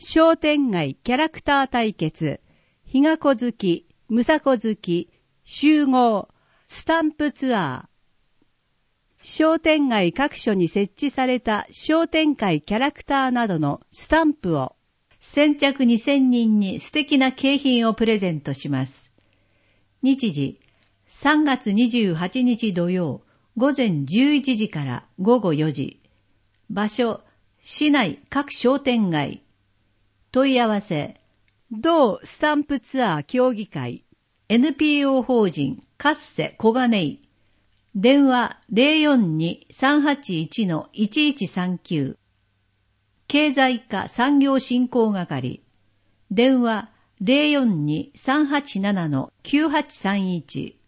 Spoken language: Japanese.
商店街キャラクター対決、ひがこ好き、むさこ好き、集合、スタンプツアー。商店街各所に設置された商店会キャラクターなどのスタンプを先着2000人に素敵な景品をプレゼントします。日時、3月28日土曜、午前11時から午後4時。場所、市内各商店街。問い合わせ、同スタンプツアー協議会、NPO 法人カッセ小金井。電話 042-381-1139。経済課産業振興係。電話 042-387-9831。